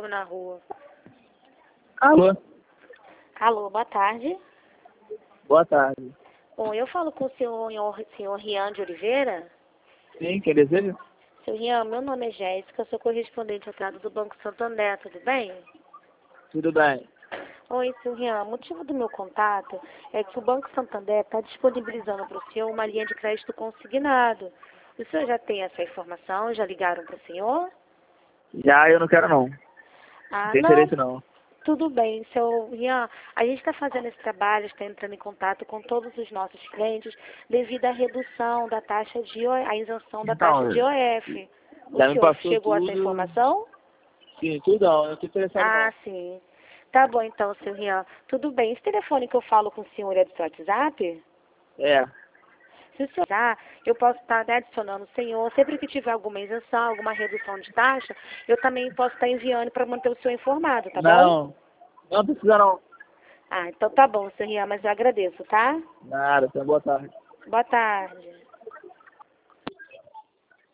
homem na rua. Alô? Alô, boa tarde. Boa tarde. Bom, eu falo com o senhor Rian de Oliveira. Sim, quem deseja? Senhor Rian, meu nome é Jéssica, sou correspondente ao trato do Banco Santander, tudo bem? Tudo bem. Oi, senhor Rian, o motivo do meu contato é que o Banco Santander está disponibilizando para o senhor uma linha de crédito consignado. O senhor já tem essa informação? Já ligaram para o senhor? Já eu não quero não. Não Ah, tem não, interesse não. tudo bem, seu Rian. A gente está fazendo esse trabalho, está entrando em contato com todos os nossos clientes devido à redução da taxa à isenção da taxa Então, de IOF. O já me senhor passou chegou a essa tudo. informação? Sim, tudo não. Eu não tô interessado Ah, não. sim. Tá bom então, seu Rian. Tudo bem. Esse telefone que eu falo com o senhor é do seu WhatsApp? É. Se o senhor usar, eu posso estar, né, adicionando o senhor. Sempre que tiver alguma isenção, alguma redução de taxa, eu também posso estar enviando para manter o senhor informado, tá bom? Não. Não precisa não. Ah, então tá bom, seu Rian, mas eu agradeço, tá? Nada, então boa tarde. Boa tarde.